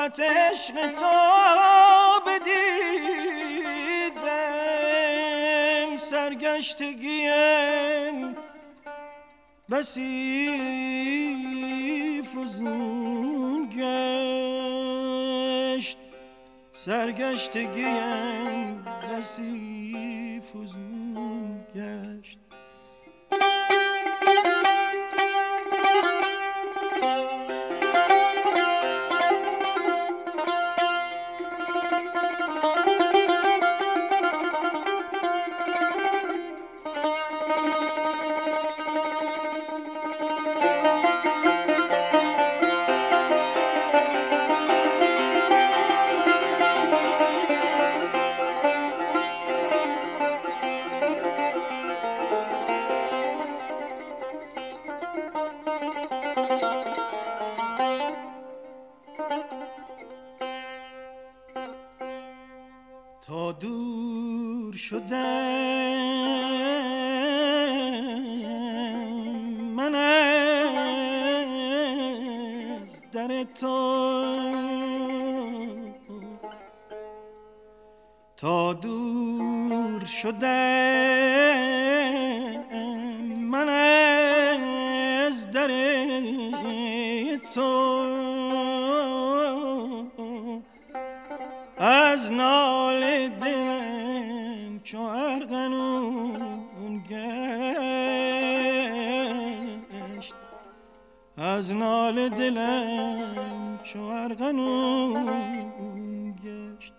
صورت عشق تو بدیدم، سرگشتگیم بسی فزون گشت، سرگشتگیم بسی فزون گشت. تا دور شدم من از در تو، تا دور شدم من از در تو، از ناله دلم چو ارغنون گشت، از ناله دلم چو ارغنون گشت.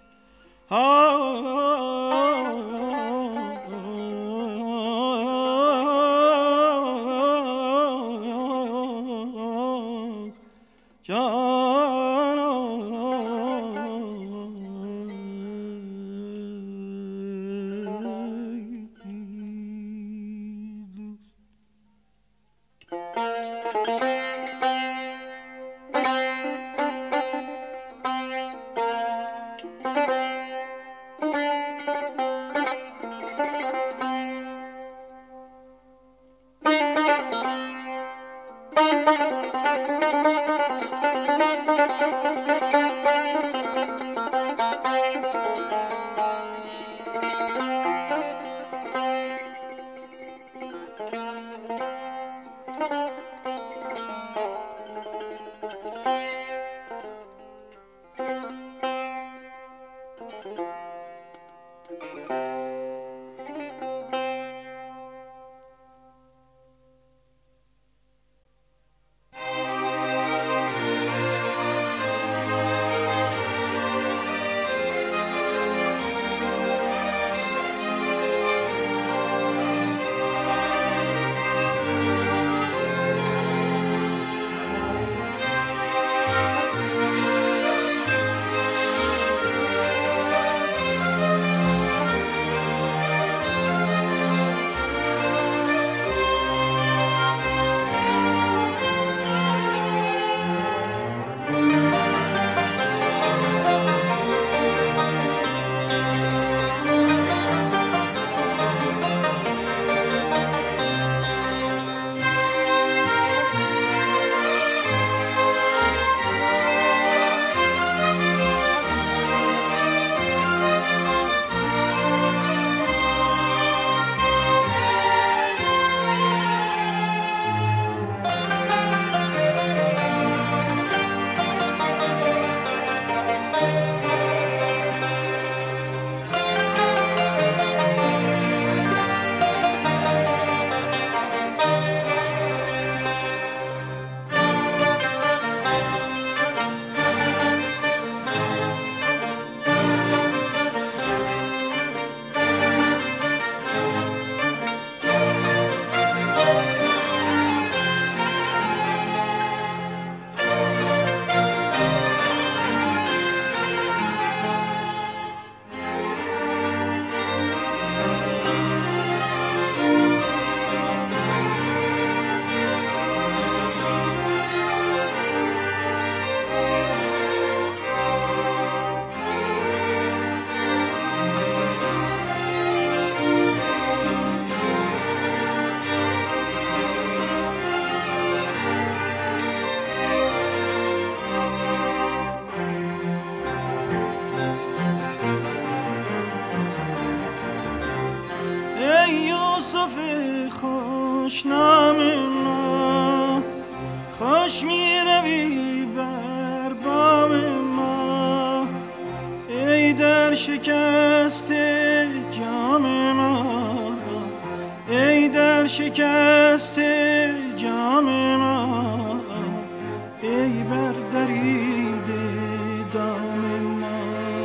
دشنام ما، خوش می روی بر بام ما، ای در شکست جام ما، ای در شکست جام ما، ای بر دریده دام ما.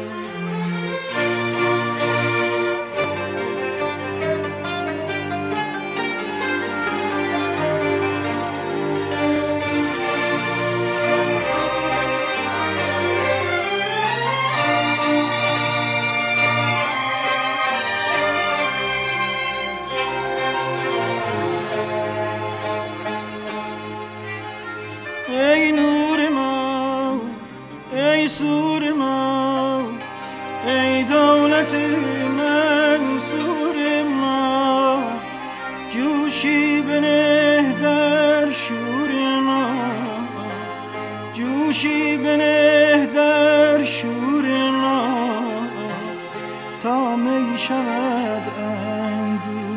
ای نور ما، ای سور ما، ای دولت منصور ما، جوشی بنه در شور ما، جوشی بنه در شور ما، تا می شود انگور